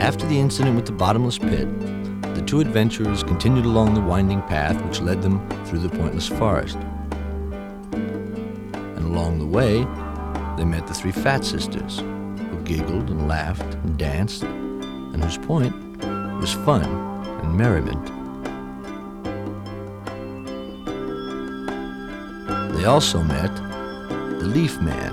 After the incident with the bottomless pit, the two adventurers continued along the winding path which led them through the pointless forest. And along the way, they met the three Fat Sisters, who giggled and laughed and danced, and whose point was fun and merriment. They also met the Leaf Man,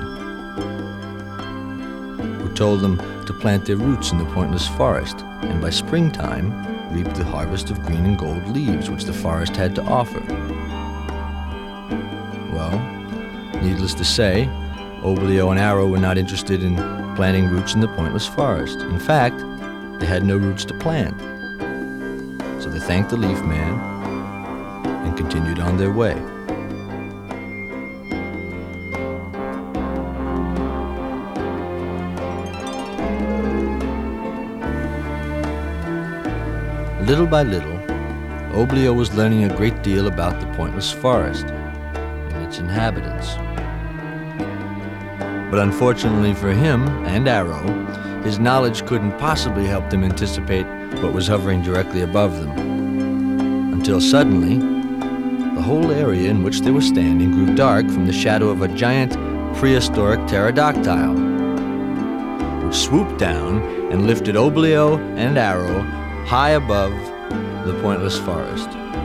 who told them to plant their roots in the pointless forest, and by springtime reap the harvest of green and gold leaves which the forest had to offer. Well, needless to say, Oblio and Arrow were not interested in planting roots in the pointless forest. In fact, they had no roots to plant. So they thanked the Leaf Man and continued on their way. Little by little, Oblio was learning a great deal about the pointless forest and its inhabitants. But unfortunately for him and Arrow, his knowledge couldn't possibly help them anticipate what was hovering directly above them. Until suddenly, the whole area in which they were standing grew dark from the shadow of a giant prehistoric pterodactyl, which swooped down and lifted Oblio and Arrow high above the pointless forest.